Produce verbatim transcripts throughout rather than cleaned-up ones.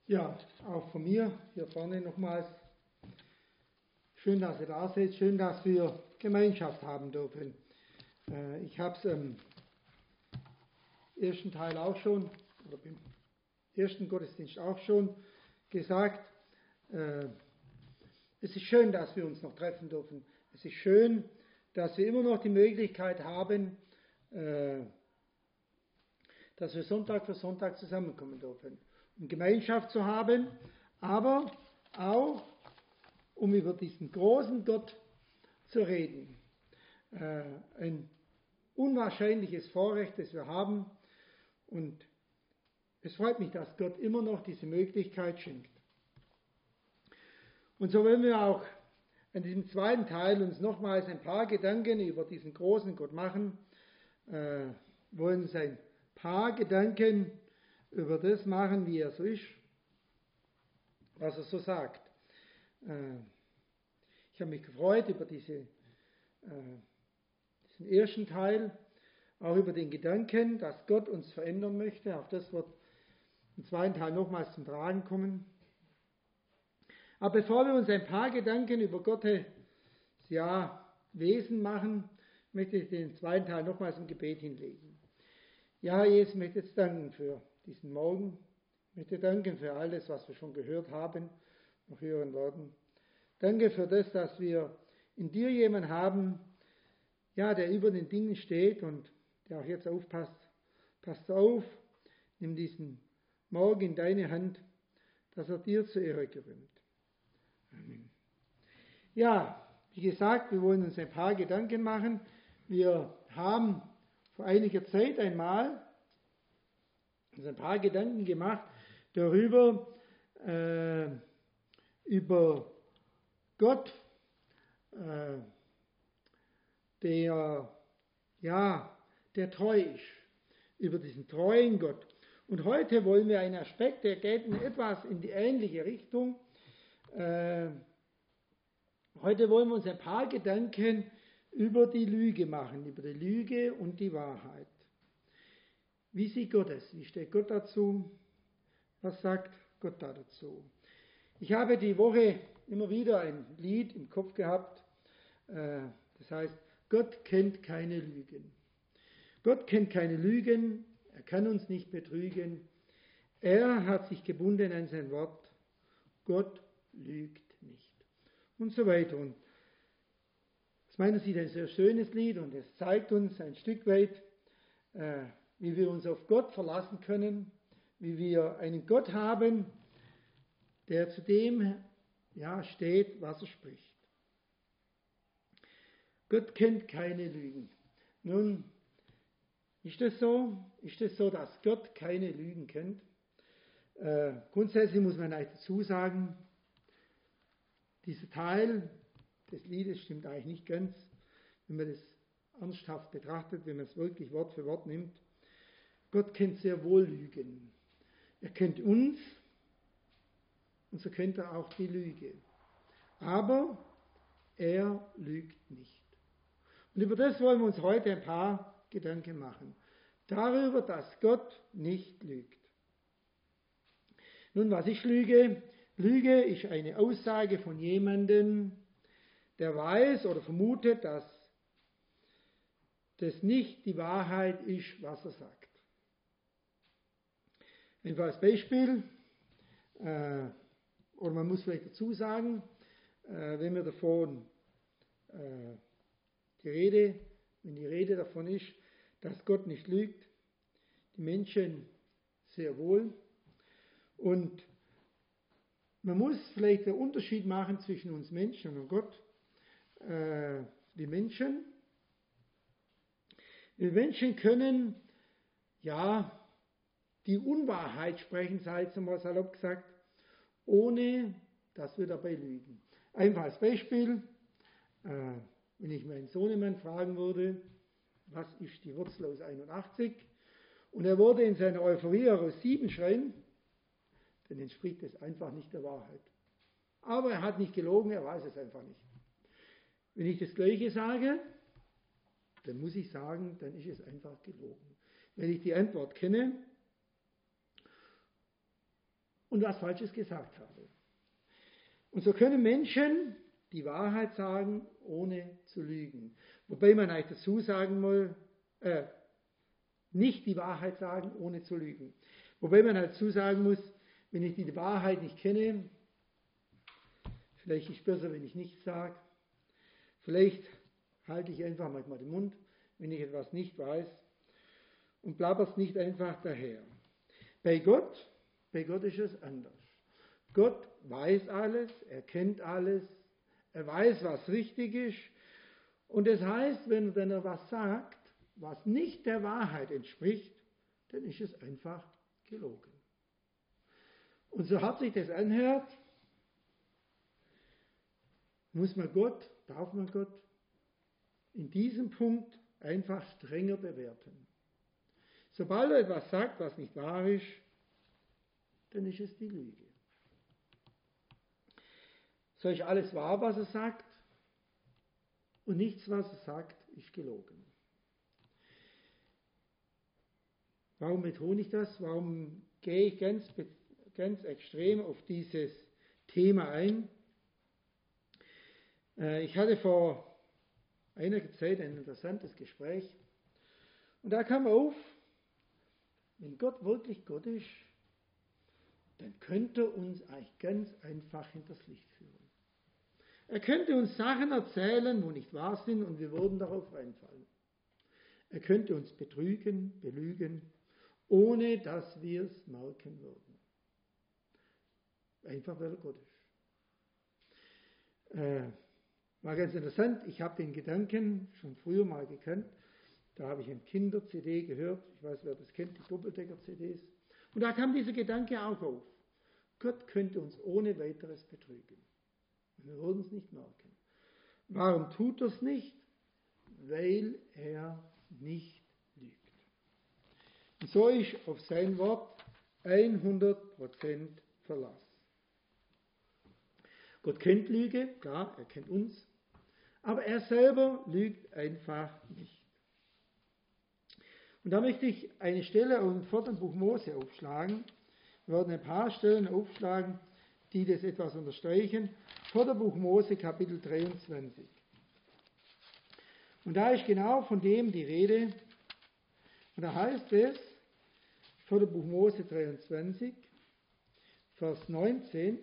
Ja, auch von mir hier vorne nochmals. Schön, dass ihr da seid. Schön, dass wir Gemeinschaft haben dürfen. Äh, ich habe es im ersten Teil auch schon, oder im ersten Gottesdienst auch schon gesagt. Äh, es ist schön, dass wir uns noch treffen dürfen. Es ist schön, dass wir immer noch die Möglichkeit haben, äh, dass wir Sonntag für Sonntag zusammenkommen dürfen, um Gemeinschaft zu haben, aber auch, um über diesen großen Gott zu reden. Äh, ein unwahrscheinliches Vorrecht, das wir haben, und es freut mich, dass Gott immer noch diese Möglichkeit schenkt. Und so wollen wir auch in diesem zweiten Teil uns nochmals ein paar Gedanken über diesen großen Gott machen, äh, wollen uns ein paar Gedanken über das machen, wie er so ist, was er so sagt. Äh, ich habe mich gefreut über diese, äh, diesen ersten Teil, auch über den Gedanken, dass Gott uns verändern möchte. Auch das wird im zweiten Teil nochmals zum Tragen kommen. Aber bevor wir uns ein paar Gedanken über Gottes ja, Wesen machen, möchte ich den zweiten Teil nochmals im Gebet hinlegen. Ja, Jesus, ich möchte jetzt danken für diesen Morgen. Ich möchte danken für alles, was wir schon gehört haben, noch hören werden. Danke für das, dass wir in dir jemanden haben, ja, der über den Dingen steht und der auch jetzt aufpasst. Passt auf, nimm diesen Morgen in deine Hand, dass er dir zur Ehre gerühmt. Amen. Ja, wie gesagt, wir wollen uns ein paar Gedanken machen. Wir haben vor einiger Zeit einmal uns ein paar Gedanken gemacht darüber, äh, über Gott, äh, der, ja, der treu ist, über diesen treuen Gott. Und heute wollen wir einen Aspekt, der geht in etwas in die ähnliche Richtung. Äh, heute wollen wir uns ein paar Gedanken über die Lüge machen, über die Lüge und die Wahrheit. Wie sieht Gott es? Wie steht Gott dazu? Was sagt Gott da dazu? Ich habe die Woche immer wieder ein Lied im Kopf gehabt, äh, das heißt, Gott kennt keine Lügen. Gott kennt keine Lügen, er kann uns nicht betrügen. Er hat sich gebunden an sein Wort. Gott lügt nicht. Und so weiter. Und aus meiner Sicht ein sehr schönes Lied und es zeigt uns ein Stück weit, äh, wie wir uns auf Gott verlassen können, wie wir einen Gott haben, der zu dem ja, steht, was er spricht. Gott kennt keine Lügen. Nun, ist das so? Ist das so, dass Gott keine Lügen kennt? Äh, grundsätzlich muss man eigentlich dazu sagen, dieser Teil des Liedes stimmt eigentlich nicht ganz, wenn man das ernsthaft betrachtet, wenn man es wirklich Wort für Wort nimmt. Gott kennt sehr wohl Lügen. Er kennt uns und so kennt er auch die Lüge. Aber er lügt nicht. Und über das wollen wir uns heute ein paar Gedanken machen. Darüber, dass Gott nicht lügt. Nun, was ist Lüge? Lüge ist eine Aussage von jemandem, der weiß oder vermutet, dass das nicht die Wahrheit ist, was er sagt. Einfaches Beispiel, äh, oder man muss vielleicht dazu sagen, äh, wenn wir davon äh, die Rede, wenn die Rede davon ist, dass Gott nicht lügt, die Menschen sehr wohl. Und man muss vielleicht einen Unterschied machen zwischen uns Menschen und Gott. Äh, die Menschen, wir Menschen können ja die Unwahrheit sprechen, sei es einmal salopp gesagt, ohne dass wir dabei lügen. Einfaches Beispiel, äh, wenn ich meinen Sohnemann fragen würde, was ist die Wurzel aus einundachtzig? Und er würde in seiner Euphorie aus sieben schreien, dann entspricht es einfach nicht der Wahrheit. Aber er hat nicht gelogen, er weiß es einfach nicht. Wenn ich das Gleiche sage, dann muss ich sagen, dann ist es einfach gelogen. Wenn ich die Antwort kenne und was Falsches gesagt habe. Und so können Menschen die Wahrheit sagen, ohne zu lügen. Wobei man eigentlich dazu sagen muss, äh, nicht die Wahrheit sagen, ohne zu lügen. Wobei man dazu sagen muss, wenn ich die Wahrheit nicht kenne, vielleicht ist es besser, wenn ich nichts sage, vielleicht halte ich einfach manchmal den Mund, wenn ich etwas nicht weiß und plapper es nicht einfach daher. Bei Gott, bei Gott ist es anders. Gott weiß alles, er kennt alles, er weiß, was richtig ist. Und das heißt, wenn, wenn er was sagt, was nicht der Wahrheit entspricht, dann ist es einfach gelogen. Und so hart sich das anhört, muss man Gott, darf man Gott in diesem Punkt einfach strenger bewerten. Sobald er etwas sagt, was nicht wahr ist, dann ist es die Lüge. So ist alles wahr, was er sagt, und nichts, was er sagt, ist gelogen. Warum betone ich das? Warum gehe ich ganz, ganz extrem auf dieses Thema ein? Ich hatte vor einiger Zeit ein interessantes Gespräch und da kam auf, wenn Gott wirklich Gott ist, dann könnte er uns eigentlich ganz einfach hinters Licht führen. Er könnte uns Sachen erzählen, wo nicht wahr sind, und wir würden darauf reinfallen. Er könnte uns betrügen, belügen, ohne dass wir es merken würden. Einfach, weil er Gott ist. Äh, war ganz interessant, ich habe den Gedanken schon früher mal gekannt. Da habe ich ein Kinder-C D gehört, ich weiß, wer das kennt, die Doppeldecker-C Ds. Und da kam dieser Gedanke auch auf. Gott könnte uns ohne weiteres betrügen. Wir würden es nicht merken. Warum tut er es nicht? Weil er nicht lügt. Und so ist auf sein Wort hundert Prozent Verlass. Gott kennt Lüge, klar, er kennt uns, aber er selber lügt einfach nicht. Und da möchte ich eine Stelle aus dem vierten Buch Mose aufschlagen. Wir werden ein paar Stellen aufschlagen, die das etwas unterstreichen. viertes Buch Mose, Kapitel dreiundzwanzig. Und da ist genau von dem die Rede. Und da heißt es, viertes Buch Mose dreiundzwanzig, Vers neunzehn.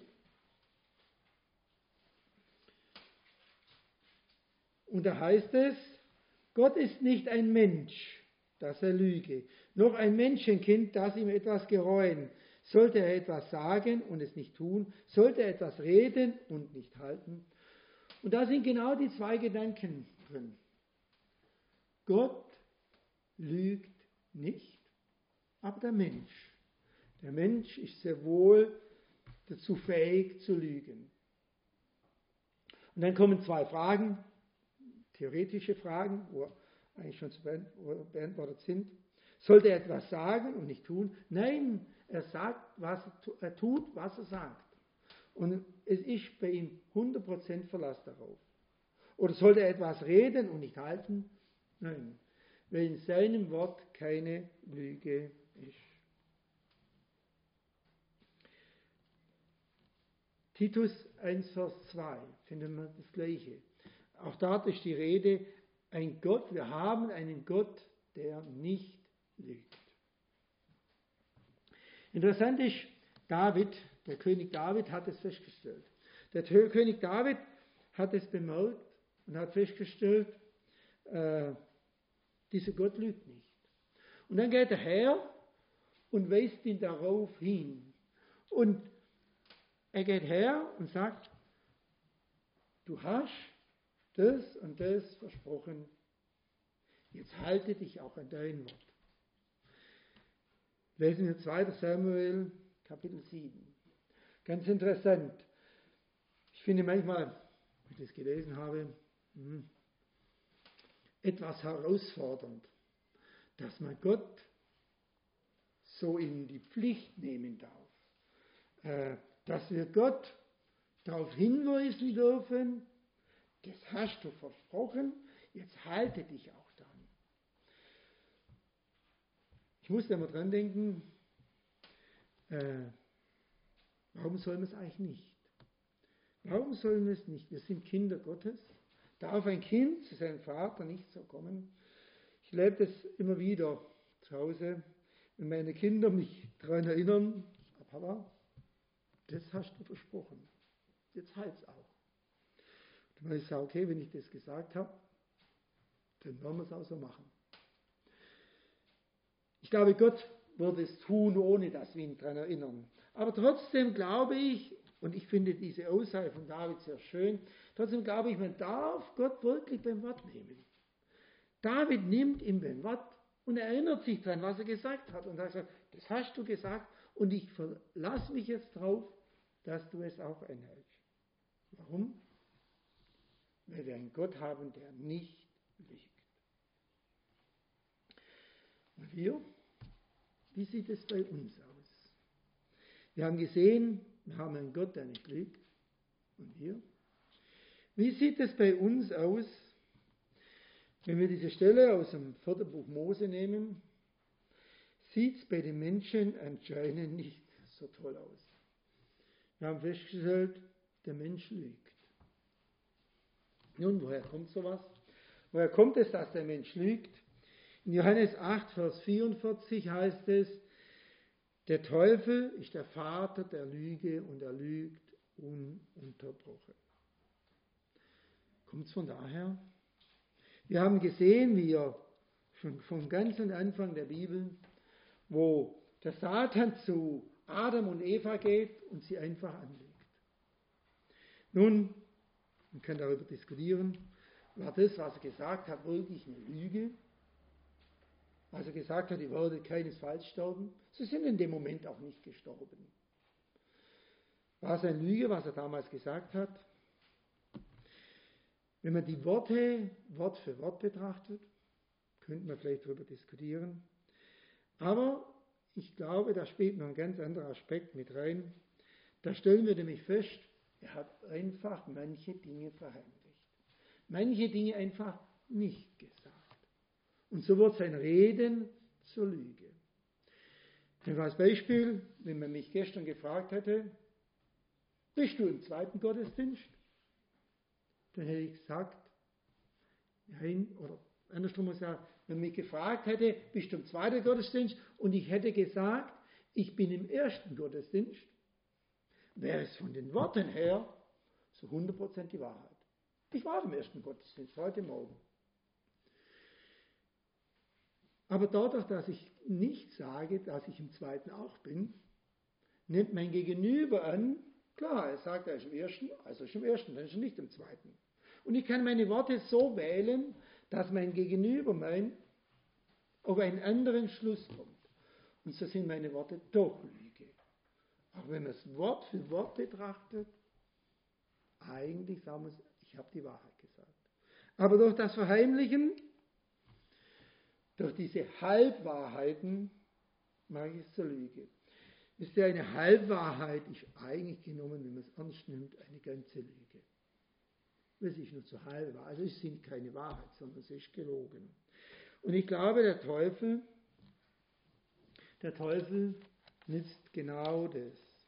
Und da heißt es, Gott ist nicht ein Mensch, dass er lüge, noch ein Menschenkind, das ihm etwas gereuen. Sollte er etwas sagen und es nicht tun, sollte er etwas reden und nicht halten. Und da sind genau die zwei Gedanken drin. Gott lügt nicht, aber der Mensch. Der Mensch ist sehr wohl dazu fähig zu lügen. Und dann kommen zwei Fragen, theoretische Fragen, wo eigentlich schon beantwortet sind. Sollte er etwas sagen und nicht tun? Nein, er sagt, was er tut, was er sagt. Und es ist bei ihm hundert Prozent Verlass darauf. Oder sollte er etwas reden und nicht halten? Nein, weil in seinem Wort keine Lüge ist. Titus eins, Vers zwei finden wir das Gleiche. Auch dort ist die Rede, ein Gott, wir haben einen Gott, der nicht lügt. Interessant ist, David, der König David hat es festgestellt. Der König David hat es bemerkt und hat festgestellt, äh, dieser Gott lügt nicht. Und dann geht er her und weist ihn darauf hin. Und er geht her und sagt, du hast das und das versprochen, jetzt halte dich auch an dein Wort. Lesen wir zweiter Samuel, Kapitel sieben. Ganz interessant. Ich finde manchmal, wenn ich das gelesen habe, hm, etwas herausfordernd, dass man Gott so in die Pflicht nehmen darf. Äh, dass wir Gott darauf hinweisen dürfen, das hast du versprochen, jetzt halte dich auch dran. Ich musste immer dran denken, äh, Warum sollen wir es eigentlich nicht? Warum sollen wir es nicht? Wir sind Kinder Gottes. Darf ein Kind zu seinem Vater nicht so kommen? Ich lebe das immer wieder zu Hause, wenn meine Kinder mich daran erinnern, Papa, das hast du versprochen. Jetzt halt's auch. Dann habe ich gesagt, okay, wenn ich das gesagt habe, dann werden wir es auch so machen. Ich glaube, Gott würde es tun, ohne dass wir ihn daran erinnern. Aber trotzdem glaube ich, und ich finde diese Aussage von David sehr schön, trotzdem glaube ich, man darf Gott wirklich beim Wort nehmen. David nimmt ihm beim Wort und erinnert sich daran, was er gesagt hat. Und sagt, das hast du gesagt und ich verlasse mich jetzt drauf, dass du es auch einhältst. Warum? Weil wir einen Gott haben, der nicht lügt. Und wir? Wie sieht es bei uns aus? Wir haben gesehen, wir haben einen Gott, der nicht lügt. Und wir? Wie sieht es bei uns aus, wenn wir diese Stelle aus dem vierten Buch Mose nehmen? Sieht es bei den Menschen anscheinend nicht so toll aus. Wir haben festgestellt, der Mensch lügt. Nun, woher kommt sowas? Woher kommt es, dass der Mensch lügt? In Johannes acht, Vers vierundvierzig heißt es, der Teufel ist der Vater der Lüge und er lügt ununterbrochen. Kommt es von daher? Wir haben gesehen, wie er schon vom ganzen Anfang der Bibel, wo der Satan zu Adam und Eva geht und sie einfach anlügt. Nun, man kann darüber diskutieren, war das, was er gesagt hat, wirklich eine Lüge? Was er gesagt hat, ihr werdet keinesfalls sterben. Sie sind in dem Moment auch nicht gestorben. War es eine Lüge, was er damals gesagt hat? Wenn man die Worte Wort für Wort betrachtet, könnte man vielleicht darüber diskutieren. Aber ich glaube, da spielt noch ein ganz anderer Aspekt mit rein. Da stellen wir nämlich fest, er hat einfach manche Dinge verheimlicht. Manche Dinge einfach nicht gesagt. Und so wird sein Reden zur Lüge. Als Beispiel, wenn man mich gestern gefragt hätte, bist du im zweiten Gottesdienst? Dann hätte ich gesagt, nein, oder andersrum muss ich sagen, wenn man mich gefragt hätte, bist du im zweiten Gottesdienst? Und ich hätte gesagt, ich bin im ersten Gottesdienst, wäre es von den Worten her so hundert Prozent die Wahrheit. Ich war im ersten Gottesdienst, heute Morgen. Aber dadurch, dass ich nicht sage, dass ich im zweiten auch bin, nimmt mein Gegenüber an, klar, er sagt, er ist im ersten, also ist im ersten, dann ist er nicht im zweiten. Und ich kann meine Worte so wählen, dass mein Gegenüber meint, auf einen anderen Schluss kommt. Und so sind meine Worte doch Lüge. Auch wenn man es Wort für Wort betrachtet, eigentlich sagen wir es, ich habe die Wahrheit gesagt. Aber durch das Verheimlichen, durch diese Halbwahrheiten, mache ich es zur Lüge. Ist ja eine Halbwahrheit, ist eigentlich genommen, wenn man es ernst nimmt, eine ganze Lüge. Es ist nur zu halb wahr. Also es sind keine Wahrheit, sondern es ist gelogen. Und ich glaube, der Teufel, der Teufel nützt genau das.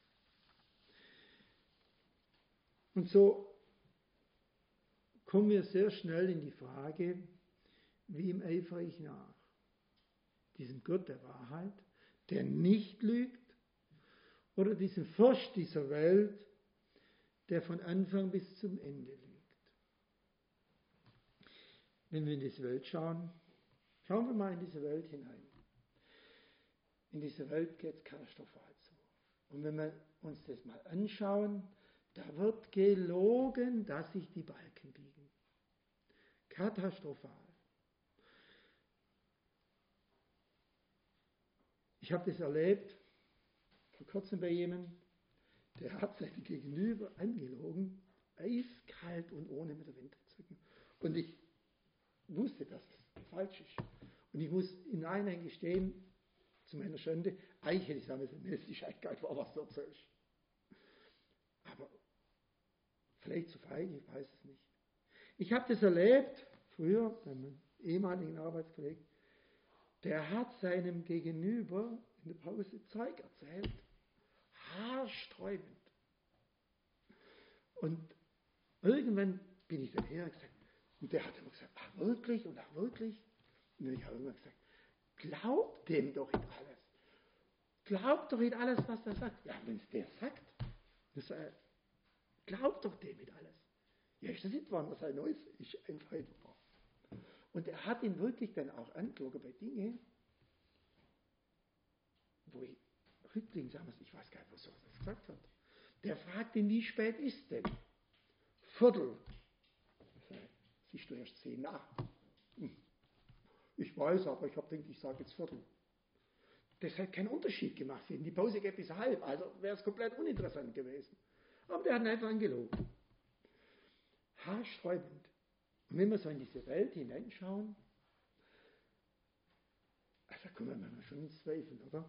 Und so kommen wir sehr schnell in die Frage, wem eifere ich nach? Diesem Gott der Wahrheit, der nicht lügt, oder diesem Fürst dieser Welt, der von Anfang bis zum Ende lügt? Wenn wir in diese Welt schauen, schauen wir mal in diese Welt hinein. In diese Welt geht es katastrophal zu. Und wenn wir uns das mal anschauen, da wird gelogen, dass sich die Balken biegen. Katastrophal. Ich habe das erlebt, vor kurzem bei jemandem, der hat seine Gegenüber angelogen, eiskalt und ohne mit der Wimper zu zucken. Und ich wusste, dass es falsch ist. Und ich muss im Nachhinein gestehen, zu meiner Schande, eigentlich hätte ich sagen müssen, es ist eigentlich gar nicht wahr, was du erzählst. Aber vielleicht zu feige, ich weiß es nicht. Ich habe das erlebt, früher, bei meinem ehemaligen Arbeitskollegen, der hat seinem Gegenüber in der Pause Zeug erzählt, haarsträubend. Und irgendwann bin ich dann her und gesagt, und der hat immer gesagt, ach wirklich und ach wirklich. Und ich habe immer gesagt, glaub dem doch nicht alles. Glaub doch nicht alles, was der sagt. Ja, wenn es der sagt, das, äh, glaub doch dem nicht alles. Ja, ist das nicht wahr, was er Neues ist, einfach wahr. Und er hat ihn wirklich dann auch angelogen bei Dingen, wo ich rückblickend sagen muss, ich weiß gar nicht, was er das gesagt hat. Der fragt ihn, wie spät ist denn? Viertel. Siehst du erst zehn nach? Hm. Ich weiß, aber ich habe gedacht, ich sage jetzt Viertel. Das hat keinen Unterschied gemacht. Für ihn. Die Pause geht bis halb, also wäre es komplett uninteressant gewesen. Aber der hat ihn einfach angelogen. Haarsträubend. Und wenn wir so in diese Welt hineinschauen, also kommen wir schon ins Zweifeln, oder?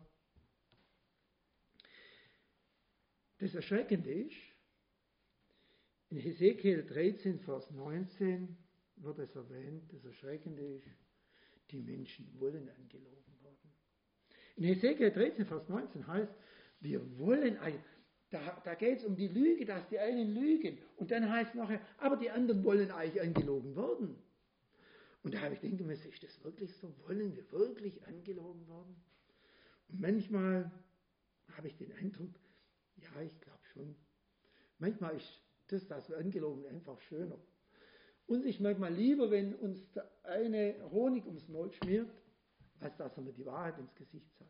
Das Erschreckende ist, in Hesekiel dreizehn, Vers neunzehn wird es erwähnt, das Erschreckende ist, die Menschen wollen angelogen werden. In Hesekiel dreizehn, Vers neunzehn heißt, wir wollen, da, da geht es um die Lüge, dass die einen lügen. Und dann heißt es nachher, aber die anderen wollen eigentlich angelogen werden. Und da habe ich gedacht, ist das wirklich so? Wollen wir wirklich angelogen werden? Und manchmal habe ich den Eindruck, ja, ich glaube schon. Manchmal ist das, dass wir angelogen sind, einfach schöner. Uns ist manchmal lieber, wenn uns der eine Honig ums Maul schmiert, als dass er mir die Wahrheit ins Gesicht sagt.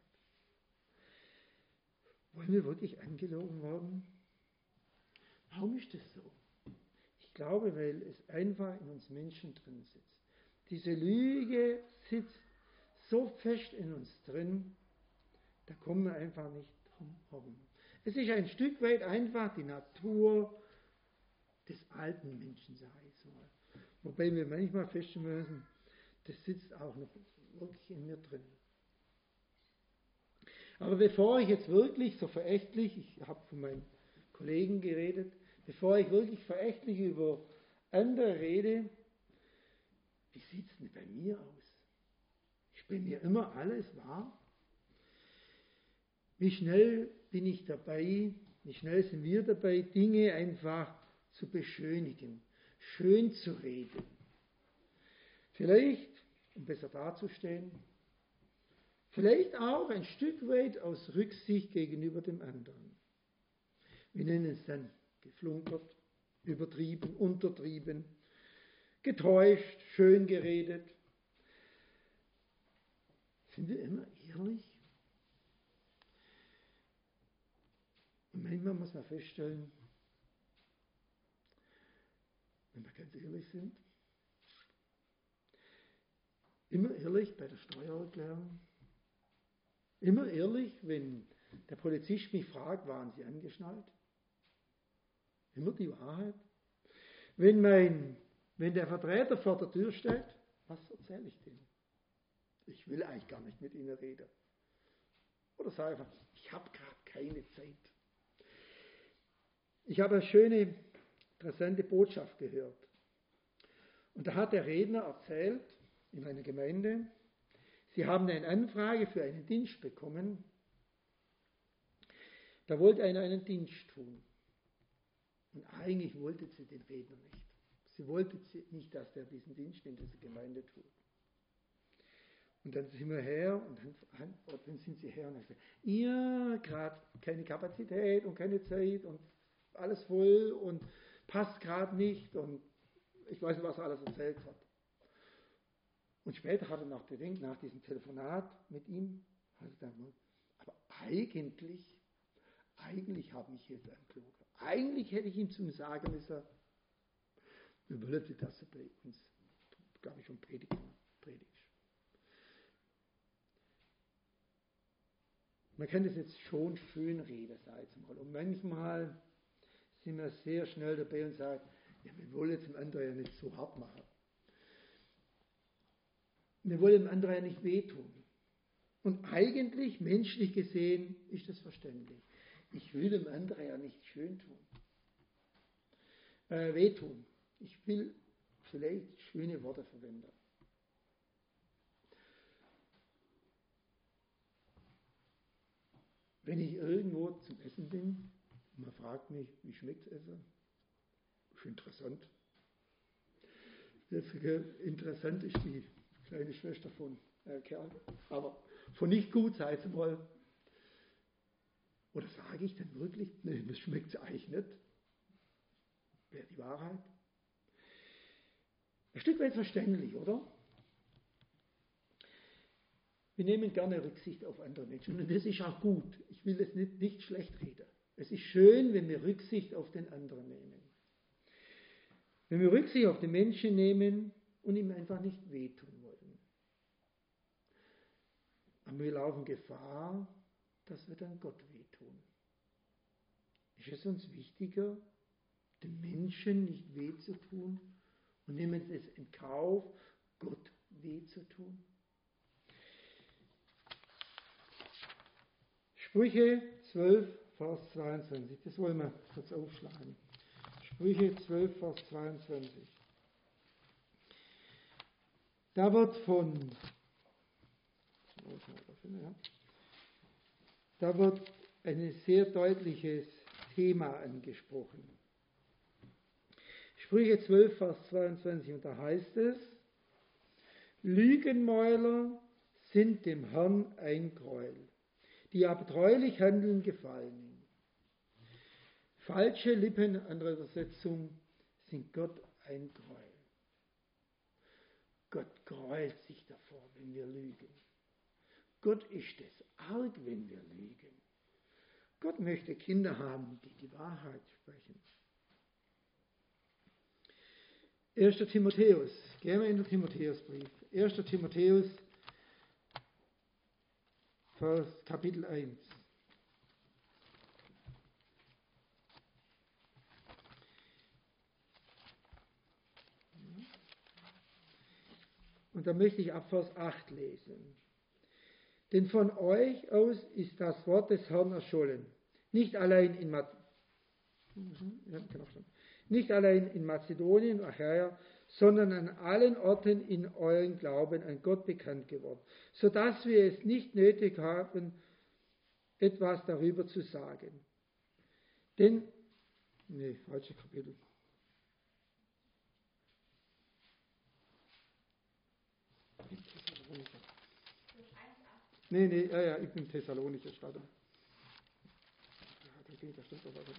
Wollen wir wirklich angelogen werden? Warum ist das so? Ich glaube, weil es einfach in uns Menschen drin sitzt. Diese Lüge sitzt so fest in uns drin, da kommen wir einfach nicht drum herum. Es ist ein Stück weit einfach die Natur des alten Menschen, sage ich so mal. Wobei wir manchmal feststellen müssen, das sitzt auch noch wirklich in mir drin. Aber bevor ich jetzt wirklich so verächtlich, ich habe von meinen Kollegen geredet, bevor ich wirklich verächtlich über andere rede, wie sieht es denn bei mir aus? Ist bei mir immer alles wahr? Wie schnell bin ich dabei, wie schnell sind wir dabei, Dinge einfach zu beschönigen, schön zu reden. Vielleicht, um besser dazustehen, vielleicht auch ein Stück weit aus Rücksicht gegenüber dem anderen. Wir nennen es dann geflunkert, übertrieben, untertrieben, getäuscht, schön geredet. Sind wir immer ehrlich? Und manchmal muss man feststellen, wenn wir ganz ehrlich sind, immer ehrlich bei der Steuererklärung, immer ehrlich, wenn der Polizist mich fragt, waren Sie angeschnallt? Immer die Wahrheit. Wenn, mein, wenn der Vertreter vor der Tür steht, was erzähle ich dem? Ich will eigentlich gar nicht mit Ihnen reden. Oder sage einfach, ich habe gerade keine Zeit. Ich habe eine schöne, interessante Botschaft gehört. Und da hat der Redner erzählt, in einer Gemeinde, sie haben eine Anfrage für einen Dienst bekommen. Da wollte einer einen Dienst tun. Und eigentlich wollte sie den Redner nicht. Sie wollte nicht, dass der diesen Dienst in dieser Gemeinde tut. Und dann sind wir her und dann, dann sind sie her und haben gesagt, ihr gerade keine Kapazität und keine Zeit und alles voll und passt gerade nicht und ich weiß nicht, was er alles erzählt hat. Und später hat er nach gedacht, nach diesem Telefonat mit ihm, hat er dann, aber eigentlich, eigentlich habe ich jetzt angelogen. Eigentlich hätte ich ihm zum sagen müssen, wir wollen, dass er bei uns, glaube ich, schon predigt. predigt. Man kann das jetzt schon schön reden, sag ich mal. Und manchmal sind wir sehr schnell dabei und sagen, ja, wir wollen jetzt dem anderen ja nicht so hart machen. Wir wollen dem anderen ja nicht wehtun. Und eigentlich, menschlich gesehen, ist das verständlich. Ich will dem anderen ja nicht schön tun. Äh, wehtun. Ich will vielleicht schöne Worte verwenden. Wenn ich irgendwo zum Essen bin, und man fragt mich, wie schmeckt es Essen? Das ist interessant. Interessant ist die kleine Schwester von äh, Kerl, aber von nicht gut, sei es mal. Oder sage ich denn wirklich, nee, das schmeckt eigentlich nicht? Wäre die Wahrheit? Ein Stück weit verständlich, oder? Wir nehmen gerne Rücksicht auf andere Menschen und das ist auch gut. Ich will es nicht, nicht schlecht reden. Es ist schön, wenn wir Rücksicht auf den anderen nehmen. Wenn wir Rücksicht auf den Menschen nehmen und ihm einfach nicht wehtun wollen. Aber wir laufen Gefahr, dass wir dann Gott wehtun. Ist es uns wichtiger, den Menschen nicht weh zu tun und nehmen es in Kauf, Gott weh zu tun? Sprüche zwölf, Vers zweiundzwanzig, das wollen wir kurz aufschlagen. Sprüche zwölf, Vers zweiundzwanzig. Da wird von, da wird ein sehr deutliches Thema angesprochen. Sprüche zwölf, Vers zweiundzwanzig, und da heißt es, Lügenmäuler sind dem Herrn ein Gräuel, die aber treulich handeln, gefallen ihm. Falsche Lippen, andere Übersetzung, sind Gott ein Gräuel. Gott gräuelt sich davor, wenn wir lügen. Gott ist es arg, wenn wir lügen. Gott möchte Kinder haben, die die Wahrheit sprechen. erster Timotheus, gehen wir in den Timotheusbrief. erster Timotheus, Vers, Kapitel eins. Und da möchte ich ab Vers acht lesen. Denn von euch aus ist das Wort des Herrn erschollen. Nicht allein in, Ma- nicht allein in Mazedonien, Achaia, sondern an allen Orten in euren Glauben an Gott bekannt geworden, sodass wir es nicht nötig haben, etwas darüber zu sagen. Denn, nee, falsches Kapitel. Nee, nee, ja, ja, ich bin Thessalonicher Stadt. Ja, da stimmt doch was.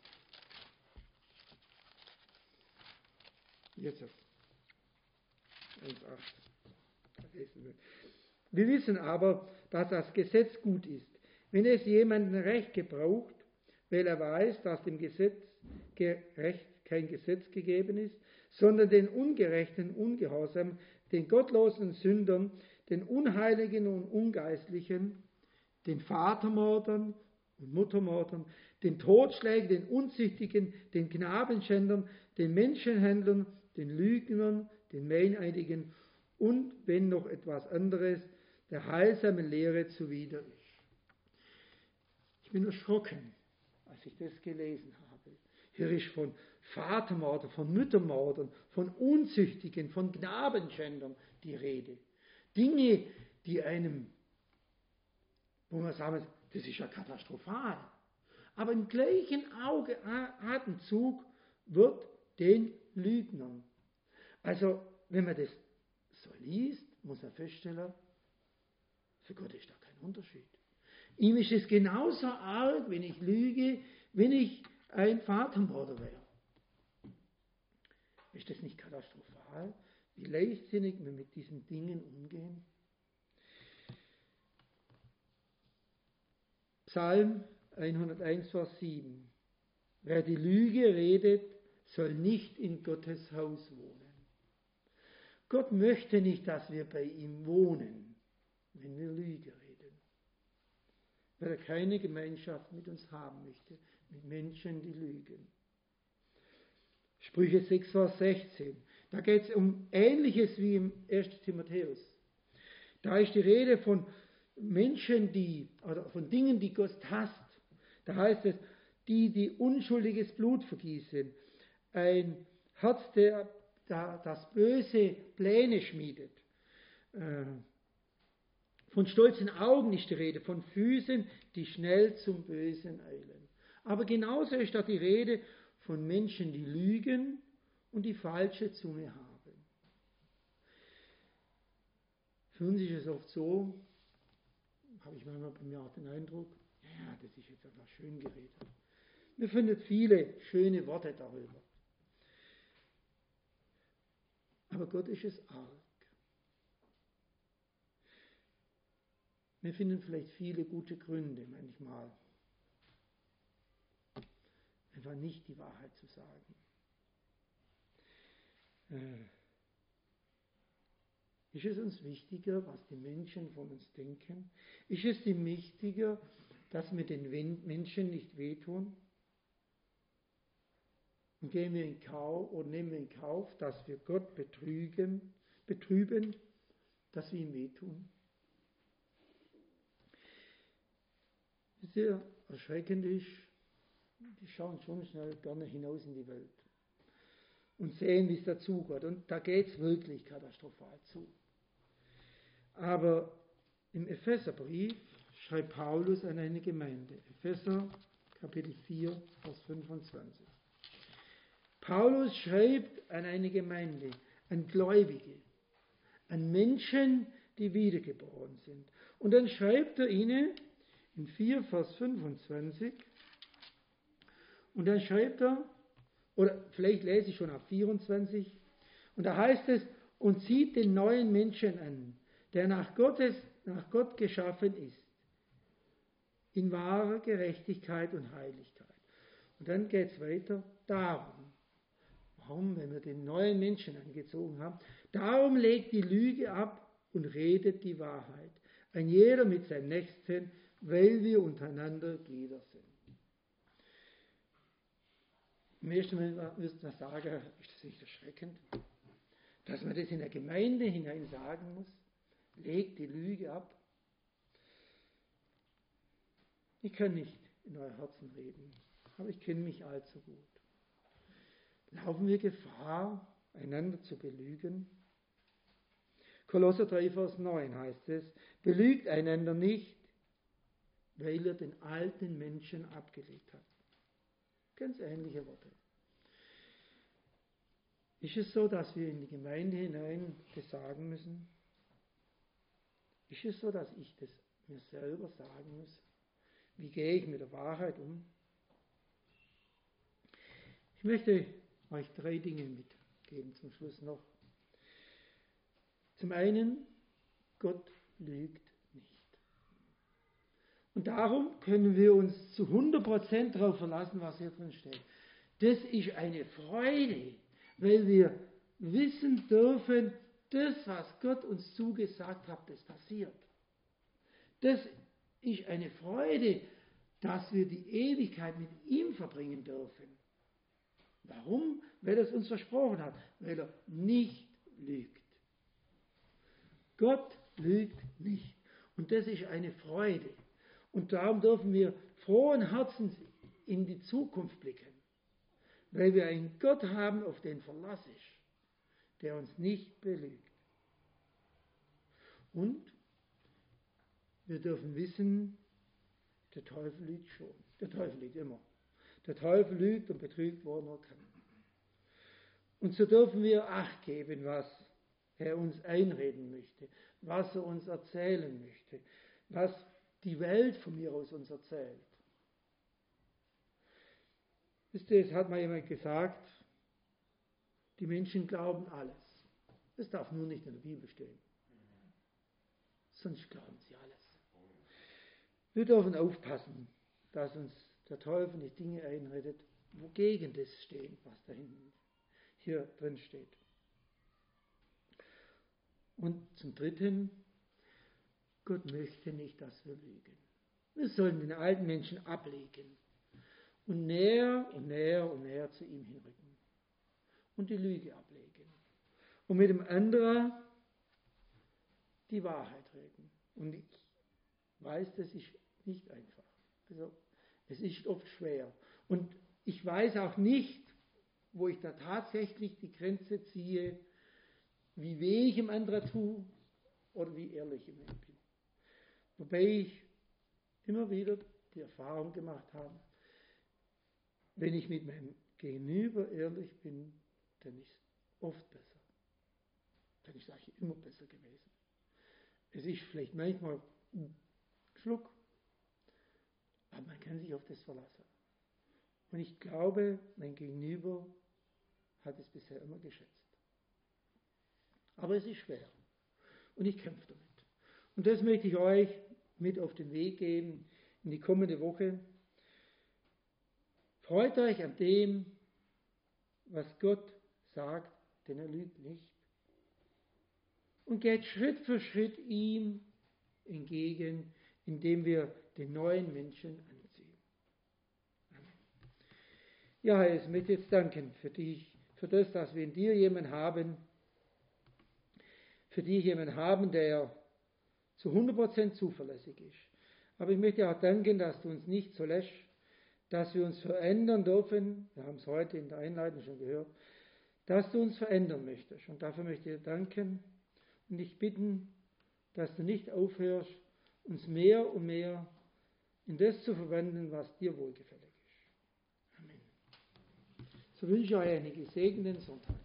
Jetzt eins Komma acht. Wir wissen aber, dass das Gesetz gut ist, wenn es jemandem Recht gebraucht, weil er weiß, dass dem Gesetz gerecht kein Gesetz gegeben ist, sondern den Ungerechten, Ungehorsam, den gottlosen Sündern, den Unheiligen und Ungeistlichen, den Vatermordern und Muttermordern, den Totschlägern, den Unzüchtigen, den Knabenschändern, den Menschenhändlern, den Lügnern, den Meineidigen und, wenn noch etwas anderes, der heilsamen Lehre zuwider ist. Ich bin erschrocken, als ich das gelesen habe. Hier ist von Vatermordern, von Müttermordern, von Unzüchtigen, von Knabenschändern die Rede. Dinge, die einem, wo man sagen, das ist ja katastrophal. Aber im gleichen Auge, Atemzug wird den Lügnern. Also, wenn man das so liest, muss man feststellen, für Gott ist da kein Unterschied. Ihm ist es genauso arg, wenn ich lüge, wenn ich ein Vatermörder wäre. Ist das nicht katastrophal, wie leichtsinnig wir mit diesen Dingen umgehen? Psalm hunderteins, Vers sieben. Wer die Lüge redet, soll nicht in Gottes Haus wohnen. Gott möchte nicht, dass wir bei ihm wohnen, wenn wir Lüge reden. Weil er keine Gemeinschaft mit uns haben möchte, mit Menschen, die lügen. Sprüche sechs, Vers sechzehn. Da geht es um Ähnliches wie im ersten Timotheus. Da ist die Rede von Menschen, die, oder von Dingen, die Gott hasst. Da heißt es, die, die unschuldiges Blut vergießen. Ein Herz, der, der das böse Pläne schmiedet. Von stolzen Augen ist die Rede, von Füßen, die schnell zum Bösen eilen. Aber genauso ist da die Rede von Menschen, die lügen und die falsche Zunge haben. Für uns ist es oft so, habe ich manchmal bei mir auch den Eindruck, ja, das ist jetzt einfach schön geredet. Wir finden viele schöne Worte darüber. Aber Gott ist es arg. Wir finden vielleicht viele gute Gründe manchmal, einfach nicht die Wahrheit zu sagen. Äh, ist es uns wichtiger, was die Menschen von uns denken? Ist es ihm wichtiger, dass wir den Menschen nicht wehtun? Und gehen wir in Kauf oder nehmen wir in Kauf, dass wir Gott betrügen, betrüben, dass wir ihm wehtun? Sehr erschreckend ist, die schauen schon schnell gerne hinaus in die Welt und sehen, wie es dazugeht. Und da geht es wirklich katastrophal zu. Aber im Epheserbrief schreibt Paulus an eine Gemeinde. Epheser Kapitel vier, Vers fünfundzwanzig. Paulus schreibt an eine Gemeinde, an Gläubige, an Menschen, die wiedergeboren sind. Und dann schreibt er ihnen in vier, Vers fünfundzwanzig, und dann schreibt er, oder vielleicht lese ich schon ab vierundzwanzig, und da heißt es, und zieht den neuen Menschen an, der nach, Gottes, nach Gott geschaffen ist, in wahrer Gerechtigkeit und Heiligkeit. Und dann geht es weiter, darum, warum, wenn wir den neuen Menschen angezogen haben, darum legt die Lüge ab und redet die Wahrheit, ein jeder mit seinem Nächsten, weil wir untereinander Glieder sind. Im ersten Moment müsste man sagen, ist das nicht erschreckend, dass man das in der Gemeinde hinein sagen muss? Legt die Lüge ab. Ich kann nicht in euer Herzen reden, aber ich kenne mich allzu gut. Laufen wir Gefahr, einander zu belügen? Kolosser drei, Vers neun heißt es, belügt einander nicht, weil ihr den alten Menschen abgelegt habt. Ganz ähnliche Worte. Ist es so, dass wir in die Gemeinde hinein das sagen müssen? Ist es so, dass ich das mir selber sagen muss? Wie gehe ich mit der Wahrheit um? Ich möchte euch drei Dinge mitgeben zum Schluss noch. Zum einen, Gott lügt nicht. Und darum können wir uns zu hundert Prozent darauf verlassen, was hier drin steht. Das ist eine Freude, weil wir wissen dürfen, das, was Gott uns zugesagt hat, das passiert. Das ist eine Freude, dass wir die Ewigkeit mit ihm verbringen dürfen. Warum? Weil er es uns versprochen hat, weil er nicht lügt. Gott lügt nicht. Und das ist eine Freude. Und darum dürfen wir frohen Herzens in die Zukunft blicken, weil wir einen Gott haben, auf den Verlass ist, der uns nicht belügt. Und wir dürfen wissen, der Teufel lügt schon. Der Teufel lügt immer. Der Teufel lügt und betrügt, wo er nur kann. Und so dürfen wir Acht geben, was er uns einreden möchte, was er uns erzählen möchte, was die Welt von mir aus uns erzählt. Wisst ihr, es hat mal jemand gesagt, die Menschen glauben alles. Es darf nur nicht in der Bibel stehen. Sonst glauben sie alles. Wir dürfen aufpassen, dass uns der Teufel nicht Dinge einredet, wogegen das steht, was da hinten hier drin steht. Und zum Dritten, Gott möchte nicht, dass wir lügen. Wir sollen den alten Menschen ablegen und näher und näher und näher zu ihm hinrücken und die Lüge ablegen. Und mit dem anderen die Wahrheit reden. Und ich weiß, das ist nicht einfach. Also es ist oft schwer. Und ich weiß auch nicht, wo ich da tatsächlich die Grenze ziehe, wie weh ich im anderen tue oder wie ehrlich ich bin. Wobei ich immer wieder die Erfahrung gemacht habe, wenn ich mit meinem Gegenüber ehrlich bin, dann ist es oft besser. Dann ist es eigentlich immer besser gewesen. Es ist vielleicht manchmal ein Schluck, aber man kann sich auf das verlassen. Und ich glaube, mein Gegenüber hat es bisher immer geschätzt. Aber es ist schwer. Und ich kämpfe damit. Und das möchte ich euch mit auf den Weg geben in die kommende Woche. Freut euch an dem, was Gott sagt, denn er lügt nicht. Und geht Schritt für Schritt ihm entgegen, indem wir den neuen Menschen anziehen. Amen. Ja, Herr, ich möchte jetzt danken für dich, für das, dass wir in dir jemanden haben, für dich jemanden haben, der zu hundert Prozent zuverlässig ist. Aber ich möchte auch danken, dass du uns nicht so lässt, dass wir uns verändern dürfen. Wir haben es heute in der Einleitung schon gehört, dass du uns verändern möchtest. Und dafür möchte ich dir danken und dich bitten, dass du nicht aufhörst, uns mehr und mehr in das zu verwandeln, was dir wohlgefällig ist. Amen. So wünsche ich euch einen gesegneten Sonntag.